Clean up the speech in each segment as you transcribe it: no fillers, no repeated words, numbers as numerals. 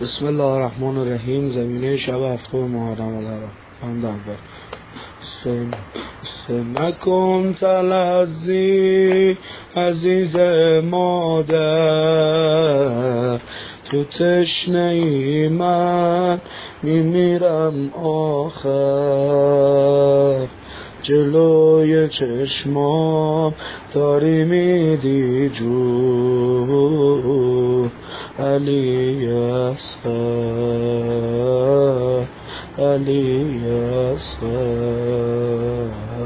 بسم الله الرحمن الرحیم. زمینه شب هفتم محرم الحرام. بند اول. نکن تلذی عزیز مادر، تو تشنه ای من میمیرم آخر. جلوی چشمام داری میدی جو، علی اصغر، علی اصغر.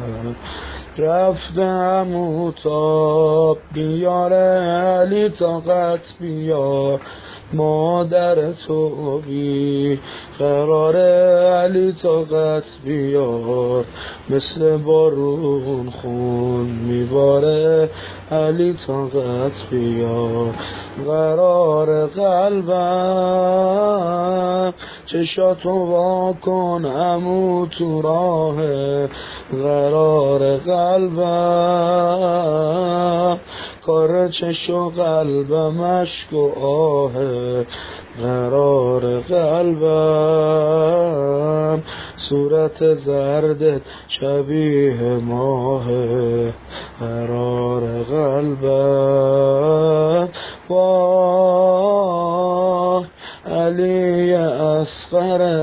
رفتم و تاب بیاره علی طاقت بیار، مادر تو بی قراره علی طاقت بیار. مثل بارون خون میباره علی طاقت بیار. قرار قلبم چشاتو واکن عمو تو راهه. قرار قلبم کار چش و قلبم اشک و آهه. قرار قلبم صورت زردت شبیه ماهه. قرار قلبم با علی اصغر